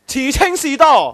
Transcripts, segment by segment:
慈青士多。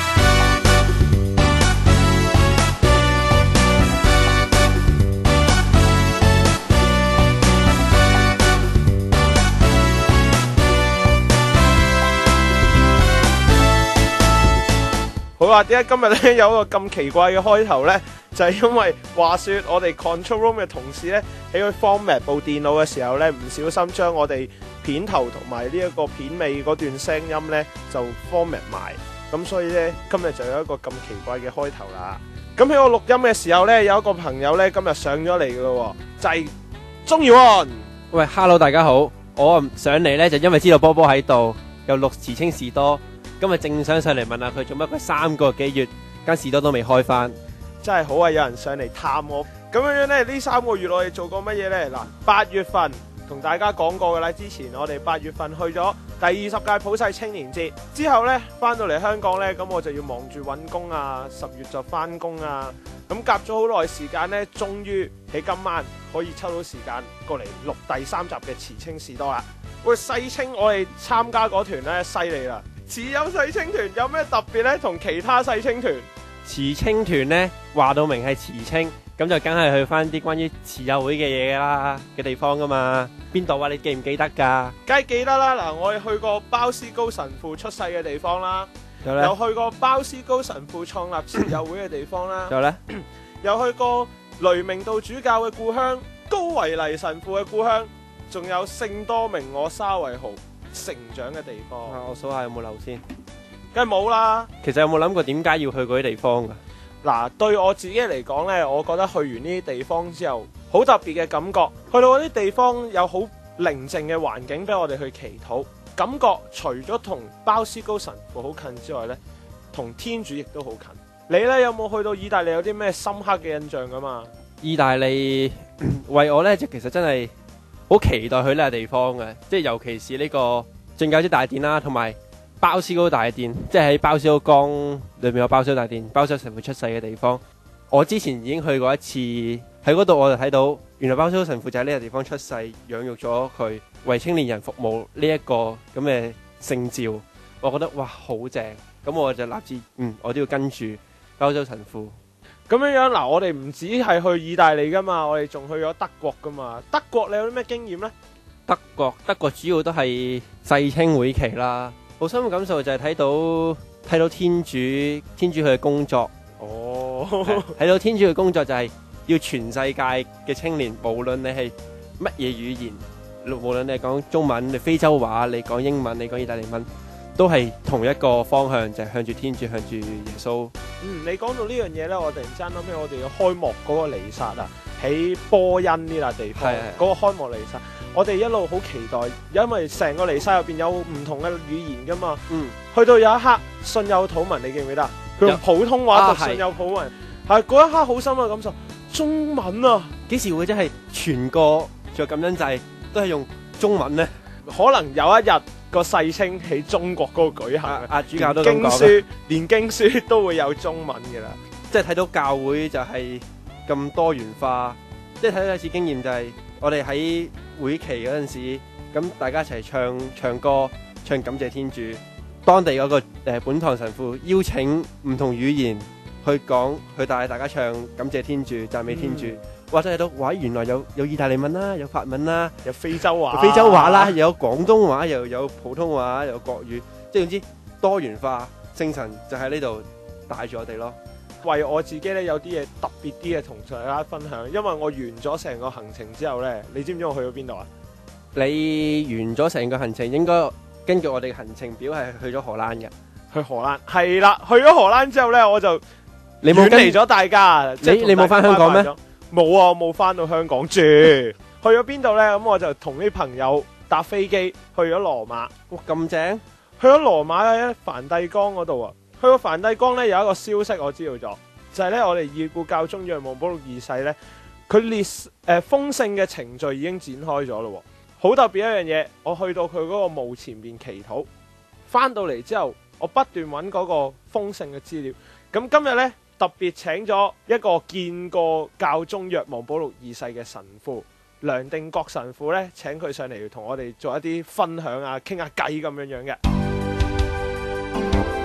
好啦，點解今日咧有一個咁奇怪嘅開頭呢？就係因為話說我哋 control room 嘅同事呢，喺佢 format 部電腦嘅時候呢，唔小心將我哋片頭同埋呢一個片尾嗰段聲音呢就 format 埋，咁所以呢，今日就有一個咁奇怪嘅開頭啦。咁喺我錄音嘅時候呢，有一個朋友呢今日上咗嚟嘅咯，就係鍾耀安。 喂 ，Hello， 大家好，我上嚟呢，就因為知道波波喺度，又錄慈青士多。今日正想上嚟問下佢做乜？佢3個幾月間士多都未開翻， 真係好啊！有人上嚟探我，咁樣樣咧，呢3個月我哋做過乜嘢呢？嗱，8月份同大家講過噶啦，之前我哋8月份去咗第20屆普世青年節，之後呢，翻到嚟香港呢，咁我就要忙住揾工啊，10月就翻工啊，咁夾咗好耐時間呢，終於喺今晚可以抽到時間過嚟錄第3集嘅慈青士多啦。喂，細青我哋參加嗰團呢，犀利啦！慈幼細青團有咩特別呢？同其他細青團？ 慈青團呢話到明係慈青，咁就梗係去翻啲關於慈幼會嘅嘢啦嘅地方噶嘛。邊度啊？你記唔記得噶？ 梗係記得啦！嗱，我哋去過鮑思高神父出世嘅地方啦，又去過鮑思高神父創立慈幼會嘅地方啦，又去過雷明道主教嘅故鄉高維黎神父嘅故鄉，仲有聖多明我沙維豪成長嘅地方。 我數下有冇漏先， 梗係冇啦。 其實有冇諗過點解要去嗰啲地方噶？ 嗱，對我自己嚟講呢，我覺得去完呢啲地方之後，好特別嘅感覺。去到嗰啲地方有好寧靜嘅環境俾我哋去祈禱，感覺除咗同鮑思高神父好近之外呢，同天主亦都好近。你呢，有冇去到意大利有啲咩深刻嘅印象噶嘛？ 意大利為我呢，就其實真係好期待去呢個地方嘅，即係尤其是呢個正教之大殿啦，同埋鮑思高大殿，即係喺鮑思高崗裏面有鮑思高大殿，鮑思高神父出世嘅地方。我之前已經去過一次，喺嗰度我就睇到，原來鮑思高神父就喺呢個地方出世，養育咗佢為青年人服務呢一個咁嘅聖召，我覺得哇好正，咁我就立志，我都要跟住鮑思高神父。 咁樣樣嗱，我哋唔止係去意大利噶嘛，我哋仲去咗德國噶嘛。德國你有啲咩經驗呢？ 德國主要都係世青會期啦，好深嘅感受就係睇到天主佢嘅工作。睇到天主嘅工作就係要全世界嘅青年，無論你係乜嘢語言，無論你係講中文、你非洲話、你講英文、你講意大利文，都係同一個方向，就係向住天主，向住耶穌。 你講到呢樣嘢呢，我突然之間諗起我哋嘅開幕嗰個彌撒啊，喺波恩呢笪地方嗰個開幕彌撒，我哋一路好期待，因為成個彌撒入邊有唔同嘅語言噶嘛。去到有一刻信有土文，你記唔記得？佢用普通話讀信有土文，係嗰一刻好深嘅感受。中文啊， 幾時會真係全個做感恩祭都係用中文呢？ 可能有一日個世青喺中國嗰度舉行， 主教都咁講， 連經書都會有中文嘅啦。 即係睇到教會就係咁多元化，即係睇到一次經驗就係我哋喺會期嗰陣時，咁大家一齊唱歌，唱感謝天主。當地嗰個本堂神父邀請唔同語言去帶大家唱感謝天主、讚美天主。或者睇到，哇！原來有意大利文啦，有法文啦， 有非洲話啦，又有廣東話，又有普通話，又有國語，即係總之多元化精神就喺呢度帶住我哋咯。 為我自己咧有啲嘢特別啲嘅同大家分享，因為我完咗成個行程之後咧，你知唔知我去咗邊度啊？ 你完咗成個行程，應該根據我哋嘅行程表係去咗荷蘭嘅。 去荷蘭係啦，去咗荷蘭之後咧，我就遠離咗大家。 你冇翻香港咩？ 冇啊，我冇翻到香港住。去咗邊度呢？咁我就同啲朋友搭飛機去咗羅馬。 哇，咁正！ 去咗羅馬喺梵蒂岡嗰度啊。去到梵蒂岡呢，有一個消息我知道咗，就係呢，我哋已故教宗若望保祿二世呢，佢封聖嘅程序已經展開咗咯。好特別一樣嘢，我去到佢嗰個墓前面祈禱，翻到嚟之後，我不斷揾嗰個封聖嘅資料。咁今日呢，特別請咗一個見過教宗若望保祿二世嘅神父梁定國神父呢，請佢上嚟同我哋做一啲分享啊，傾下偈咁樣樣嘅。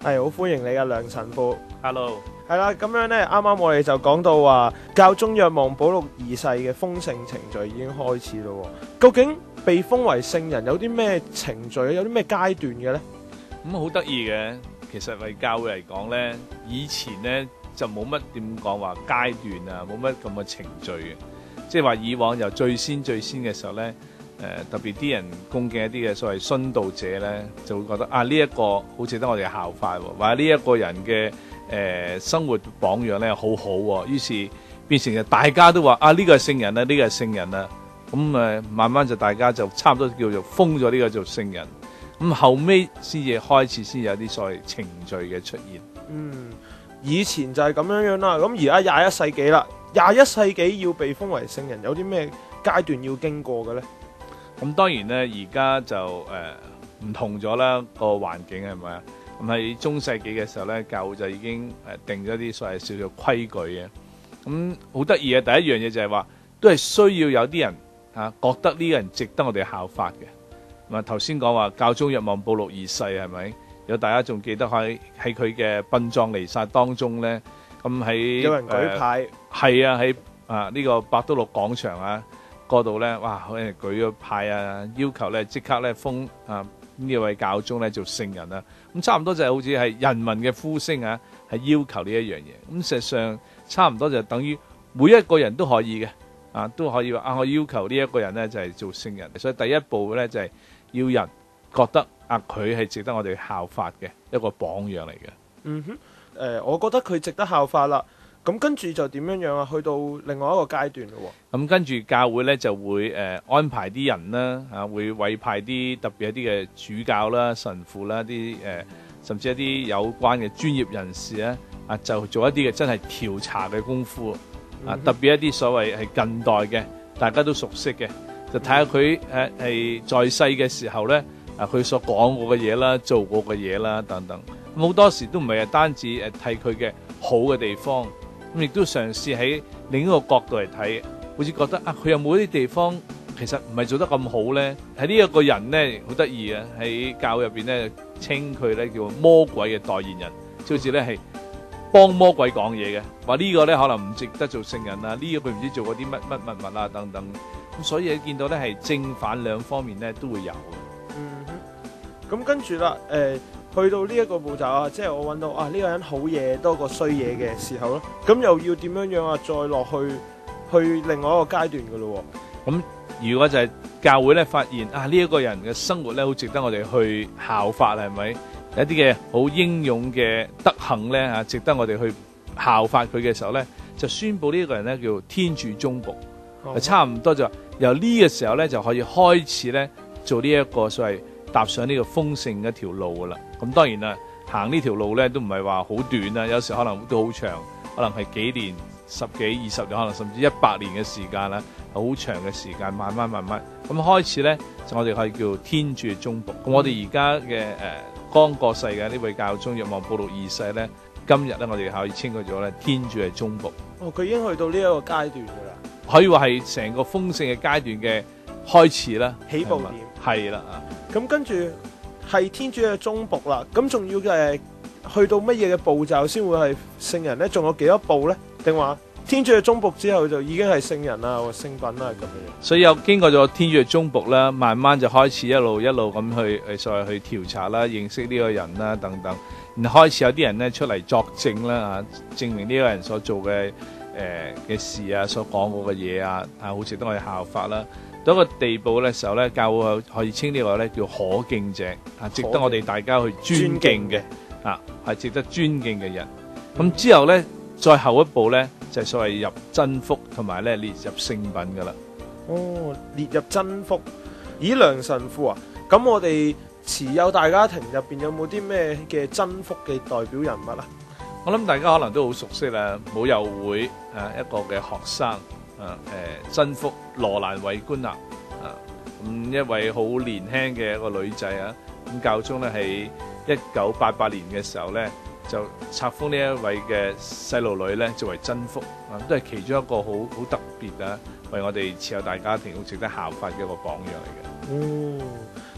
係好歡迎你嘅梁神父。 Hello， 係啦，咁樣呢，啱啱我哋就講到話教宗若望保祿二世嘅封聖程序已經開始咯喎。究竟被封為聖人有啲咩程序，有啲咩階段嘅呢？ 咁好得意嘅。其實為教會嚟講咧，以前咧就冇乜點講話階段啊，冇乜咁嘅程序嘅。即係話以往由最先嘅時候咧，特別啲人恭敬一啲嘅所謂殉道者咧，就會覺得啊呢一個好值得我哋效法喎，或者呢一個人嘅生活榜樣咧好好喎，於是變成大家都話啊呢個係聖人啦，呢個係聖人啦。咁慢慢就大家就差唔多叫做封咗呢個做聖人。咁後尾先至開始先有啲所謂程序嘅出現。 以前就係咁樣啦。咁而家21世紀啦，21世紀要被封為聖人，有啲咩階段要經過嘅呢？ 咁當然咧，而家就唔同咗啦，個環境係咪啊？咁喺中世紀嘅時候咧，教會就已經定咗啲所謂少少規矩嘅。咁好得意嘅第一樣嘢就係話，都係需要有啲人覺得呢個人值得我哋效法嘅。咁頭先講話教宗若望保祿二世係咪？如果大家仲記得喺佢嘅殯葬彌撒當中咧，咁喺有人舉牌， 係喺呢個伯多祿廣場嗰度咧，哇！有人舉咗牌啊，要求咧即刻咧封呢位教宗咧做聖人啊。咁差唔多就係好似係人民嘅呼聲係要求呢一樣嘢。咁實際上差唔多就等於每一個人都可以嘅，都可以話我要求呢一個人咧就係做聖人。所以第一步咧就係要人覺得佢係值得我哋效法嘅一個榜樣嚟嘅。 我覺得佢值得效法啦。咁跟住就點樣啊？去到另外一個階段咯喎。 咁跟住教會咧就會安排啲人啦，會委派啲特別一啲嘅主教啦、神父啦、甚至一啲有關嘅專業人士咧，就做一啲嘅真係調查嘅功夫。特別一啲所謂係近代嘅，大家都熟悉嘅，就睇下佢係在世嘅時候咧，佢所講過嘅嘢啦、做過嘅嘢啦等等。咁好多時都唔係單止睇佢嘅好嘅地方。咁亦都嘗試喺另一個角度嚟睇，好似覺得佢有冇啲地方其實唔係做得咁好咧？喺呢一個人咧好得意啊！喺教入邊咧稱佢咧叫魔鬼嘅代言人，即好似咧係幫魔鬼講嘢嘅，話呢個咧可能唔值得做聖人啊，呢個佢唔知做過啲乜物啊等等。咁所以你見到咧係正反兩方面咧都會有嘅。 咁跟住啦，去到呢一個步驟即係我揾到呢個人好嘢多過衰嘢嘅時候咯，咁又要點樣再落去另外一個階段嘅咯喎。 咁如果就係教會咧發現呢一個人嘅生活咧好值得我哋去效法，係咪有一啲嘅好英勇嘅德行咧值得我哋去效法佢嘅時候咧，就宣布呢一個人咧叫天主忠僕，差唔多就由呢個時候咧就可以開始咧做呢一個所謂踏上呢個封聖嘅一條路噶啦。咁當然啦，行呢條路咧都唔係話好短啦，有時可能都好長，可能係幾年、10幾、20年，可能甚至100年嘅時間啦，好長嘅時間，慢慢咁開始咧，就我哋可以叫天主嘅忠僕。咁我哋而家嘅剛過世嘅呢位教宗若望保祿二世咧，今日咧我哋可以稱佢做咧天主嘅忠僕。 佢已經去到呢一個階段噶啦， 可以話係成個封聖嘅階段嘅開始啦， 起步點係啦。 咁跟住係天主嘅忠僕啦，咁仲要去到乜嘢嘅步驟先會係聖人呢？仲有幾多步呢？定話天主嘅忠僕之後就已經係聖人啦或聖品啦咁樣？ 所以有經過咗天主嘅忠僕啦，慢慢就開始一路咁去所謂去調查啦、認識呢個人啦等等，然後開始有啲人咧出嚟作證啦證明呢個人所做嘅事啊、所講過嘅嘢好值得我哋效法啦。到一個地步嘅時候咧，教會可以稱呢個咧叫可敬者值得我哋大家去尊敬嘅係值得尊敬嘅人。咁之後咧，再後一步咧就係所謂入真福同埋咧列入聖品噶啦。 列入真福。咦，梁神父咁我哋持有大家庭入邊有冇啲咩嘅真福嘅代表人物啊？ 我諗大家可能都好熟悉啦，母佑會一個嘅學生真福羅蘭韋官納一位好年輕嘅一個女仔咁教宗咧喺1988年嘅時候咧就冊封呢一位嘅細路女咧作為真福都係其中一個好特別為我哋持有大家庭好值得效法嘅一個榜樣嚟嘅。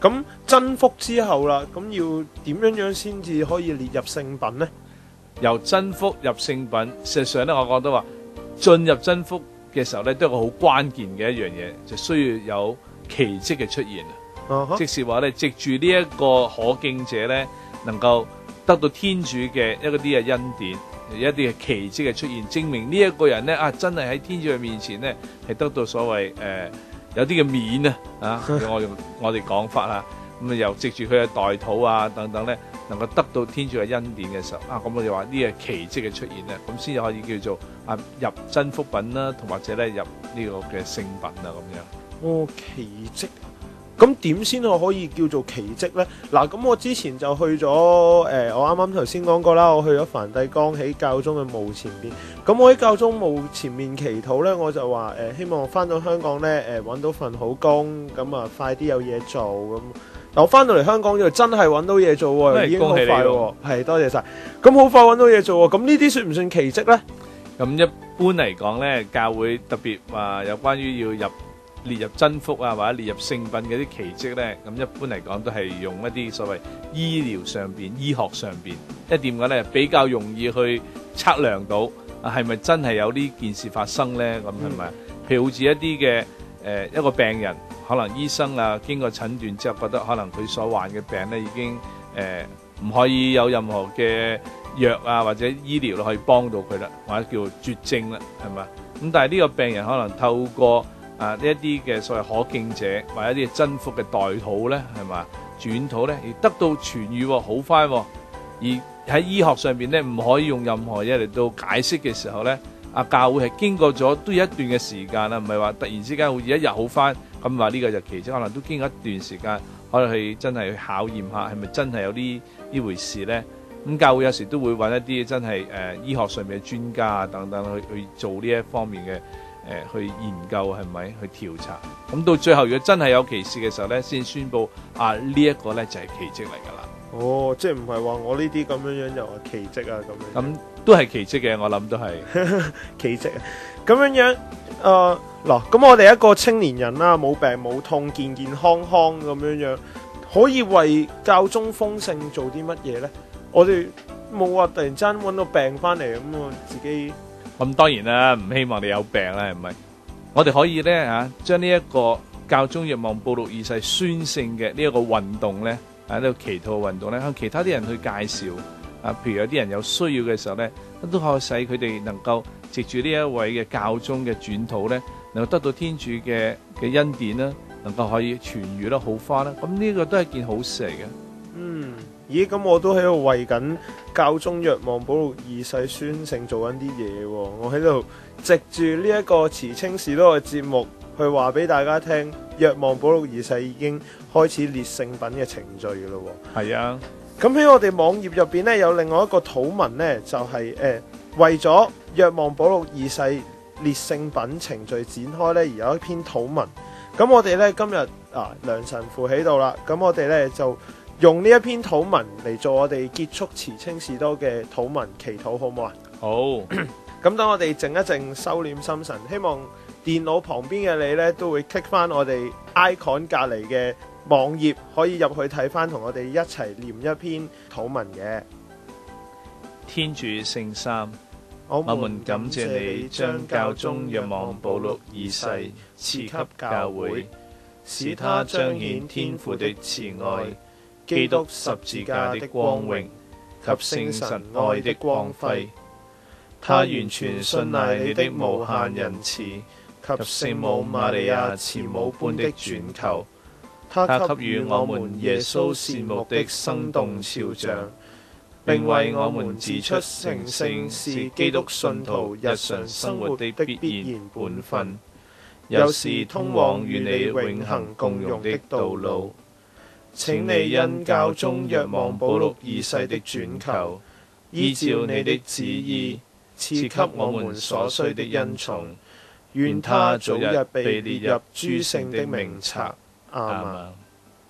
咁真福之後啦，咁要點樣先至可以列入聖品呢？ 由真福入聖品，事實上咧，我覺得話進入真福嘅時候咧，都係個好關鍵嘅一樣嘢，就需要有奇蹟嘅出現。即是話咧，藉住呢一個可敬者咧，能夠得到天主嘅一啲嘅恩典，一啲嘅奇蹟嘅出現，證明呢一個人咧真係喺天主嘅面前咧係得到所謂有啲嘅面我哋講法啦。咁啊，又藉住佢嘅代禱啊等等咧，能夠得到天主嘅恩典嘅時候咁我哋話呢個奇蹟嘅出現咧，咁先至可以叫做入真福品啦，同或者咧入呢個嘅聖品咁樣。 哦，奇蹟。咁點先可以叫做奇蹟呢？嗱，咁我之前就去咗我啱啱頭先講過啦，我去咗梵蒂岡喺教宗嘅墓前邊。咁我喺教宗墓前面祈禱呢，我就話希望翻到香港呢，揾到份好工，咁啊快啲有嘢做咁。我翻到嚟香港就真係揾到嘢做喎，已經好快喎。係，多謝晒。咁好快揾到嘢做喎，咁呢啲算唔算奇蹟呢？ 咁一般嚟講呢，教會特別話有關於要列入真福或者列入聖品嘅啲奇蹟呢，咁一般嚟講都係用一啲所謂醫療上邊、醫學上邊一點嘅呢，比較容易去測量到係咪真係有呢件事發生呢？咁係咪？譬如好似一啲嘅一個病人，可能醫生經過診斷之後，覺得可能佢所患嘅病呢已經唔可以有任何嘅藥或者醫療可以幫到佢啦，或者叫絕症啦，係咪？咁但係呢個病人可能透過呢一啲嘅所謂可敬者或者一啲真福嘅代禱咧，係嘛轉禱咧，而得到痊癒好翻。而喺醫學上邊咧，唔可以用任何嘢嚟到解釋嘅時候咧，教會係經過咗都有一段嘅時間啦，唔係話突然之間好似一日好翻咁話呢個就奇蹟，可能都經過一段時間，可能係真係去考驗下係咪真係有呢回事咧。咁教會有時都會揾一啲真係醫學上面嘅專家等等去做呢一方面嘅。去研究係咪去調查，咁到最後如果真係有奇事嘅時候咧，先宣佈呢一個咧就係奇蹟嚟㗎啦。 哦，即係唔係話我呢啲咁樣又話奇蹟咁樣？ 咁都係奇蹟嘅，我諗都係奇蹟咁樣嗱，咁我哋一個青年人啦，冇病冇痛，健健康康咁樣，可以為教宗封聖做啲乜嘢咧？我哋冇話突然間揾到病翻嚟咁自己。 咁當然啦，唔希望你有病啦，係咪？我哋可以咧將呢一個教宗若望保祿二世宣聖嘅呢一個運動咧，呢個祈禱運動咧，向其他啲人去介紹譬如有啲人有需要嘅時候咧，都可以使佢哋能夠藉住呢一位嘅教宗嘅轉禱咧，能夠得到天主嘅恩典啦，能夠可以痊癒啦、好返啦。咁呢個都係件好事嚟嘅。 咦，咁我都喺度為緊教宗若望保祿二世宣聖做緊啲嘢喎，我喺度藉住呢一個慈青士多嘅節目去話俾大家聽，若望保祿二世已經開始列聖品嘅程序㗎咯喎。係啊，咁喺我哋網頁入邊呢，有另外一個禱文呢，就係為咗若望保祿二世列聖品程序展開呢，而有一篇禱文。咁我哋呢，今日梁神父喺度啦，咁我哋呢就用呢一篇禱文嚟做我哋結束慈青士多嘅禱文祈禱，好唔好啊？好。咁等我哋靜一靜，收斂心神，希望電腦旁邊嘅你呢都會 click 翻我哋 icon 隔離嘅網頁，可以入去睇翻，同我哋一齊念一篇禱文嘅。 天主聖三，我們感謝你將教宗若望保祿二世賜給教會，使他彰顯天父的慈愛，基督十字架的光榮及聖神愛的光輝。他完全信賴你的無限仁慈及聖母瑪利亞慈母般的轉求。他給予我們耶穌羨慕的生動肖像，並為我們指出成聖是基督信徒日常生活的必然本分，又是通往與你永恆共融的道路。請你因教宗若望保祿二世的轉求，依照你的旨意賜給我們所需的恩寵，願他早日被列入諸聖的名冊。阿們。